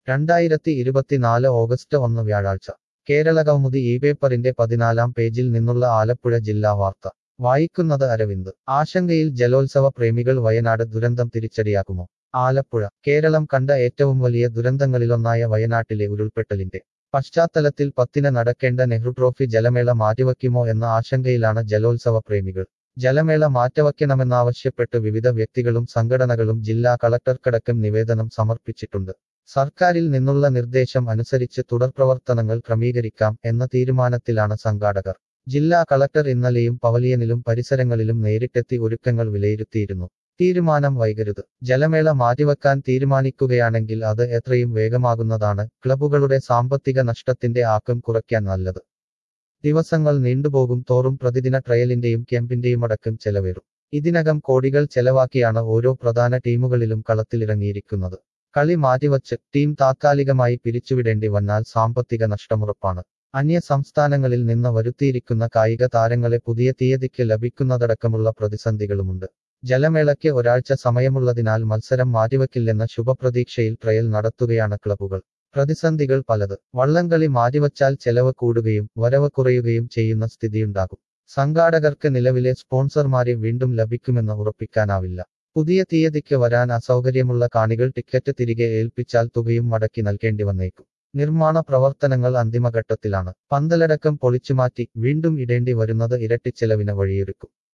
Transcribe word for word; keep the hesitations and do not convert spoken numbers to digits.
രണ്ടായിരത്തി ഇരുപത്തിനാല് ഓഗസ്റ്റ് ഒന്ന് വ്യാഴാഴ്ച കേരള കൗമുദി ഈ പേപ്പറിന്റെ പതിനാലാം പേജിൽ നിന്നുള്ള ആലപ്പുഴ ജില്ലാ വാർത്ത വായിക്കുന്നത് അരവിന്ദ് ആശങ്കയിൽ ജലോത്സവ പ്രേമികൾ വയനാട് ദുരന്തം തിരിച്ചടിയാകുമോ ആലപ്പുഴ കേരളം കണ്ട ഏറ്റവും വലിയ ദുരന്തങ്ങളിലൊന്നായ വയനാട്ടിലെ ഉരുൾപൊട്ടലിന്റെ പശ്ചാത്തലത്തിൽ പത്തിന് നടക്കേണ്ട നെഹ്റു ട്രോഫി ജലമേള മാറ്റിവയ്ക്കുമോ എന്ന ആശങ്കയിലാണ് ജലോത്സവ പ്രേമികൾ ജലമേള മാറ്റിവയ്ക്കണമെന്നാവശ്യപ്പെട്ട് വിവിധ വ്യക്തികളും സംഘടനകളും ജില്ലാ കളക്ടർക്കടക്കം നിവേദനം സമർപ്പിച്ചിട്ടുണ്ട് സർക്കാരിൽ നിന്നുള്ള നിർദ്ദേശം അനുസരിച്ച് തുടർപ്രവർത്തനങ്ങൾ ക്രമീകരിക്കാം എന്ന തീരുമാനത്തിലാണ് സംഘാടകർ ജില്ലാ കളക്ടർ ഇന്നലെയും പവലിയനിലും പരിസരങ്ങളിലും നേരിട്ടെത്തി ഒരുക്കങ്ങൾ വിലയിരുത്തിയിരുന്നു തീരുമാനം വൈകരുത് ജലമേള മാറ്റിവെക്കാൻ തീരുമാനിക്കുകയാണെങ്കിൽ അത് എത്രയും വേഗമാകുന്നതാണ് ക്ലബ്ബുകളുടെ സാമ്പത്തിക നഷ്ടത്തിന്റെ ആക്കം കുറയ്ക്കാൻ നല്ലത് ദിവസങ്ങൾ നീണ്ടുപോകും തോറും പ്രതിദിന ട്രയലിന്റെയും ക്യാമ്പിന്റെയുമടക്കം ചെലവേറും ഇതിനകം കോടികൾ ചെലവാക്കിയാണ് ഓരോ പ്രധാന ടീമുകളിലും കളത്തിലിറങ്ങിയിരിക്കുന്നത് കളി മാറ്റിവച്ച് ടീം താത്കാലികമായി പിരിച്ചുവിടേണ്ടി വന്നാൽ സാമ്പത്തിക നഷ്ടമുറപ്പാണ് അന്യ സംസ്ഥാനങ്ങളിൽ നിന്ന് വരുത്തിയിരിക്കുന്ന കായിക താരങ്ങളെ പുതിയ തീയതിക്ക് ലഭിക്കുന്നതടക്കമുള്ള പ്രതിസന്ധികളുമുണ്ട് ജലമേളയ്ക്ക് ഒരാഴ്ച സമയമുള്ളതിനാൽ മത്സരം മാറ്റിവെക്കില്ലെന്ന ശുഭപ്രതീക്ഷയിൽ ട്രയൽ നടത്തുകയാണ് ക്ലബ്ബുകൾ പ്രതിസന്ധികൾ പലത് വള്ളംകളി മാറ്റിവച്ചാൽ ചെലവ് കൂടുകയും വരവ് കുറയുകയും ചെയ്യുന്ന സ്ഥിതിയുണ്ടാകും സംഘാടകർക്ക് നിലവിലെ സ്പോൺസർമാരെ വീണ്ടും ലഭിക്കുമെന്ന് ഉറപ്പിക്കാനാവില്ല പുതിയ തീയതിക്ക് വരാൻ അസൗകര്യമുള്ള കാണികൾ ടിക്കറ്റ് തിരികെ ഏൽപ്പിച്ചാൽ തുകയും മടക്കി നൽകേണ്ടി വന്നേക്കും നിർമ്മാണ പ്രവർത്തനങ്ങൾ അന്തിമഘട്ടത്തിലാണ് പന്തലടക്കം പൊളിച്ചുമാറ്റി വീണ്ടും ഇടേണ്ടി വരുന്നത് ഇരട്ടിച്ചെലവിന് വഴിയൊരുക്കും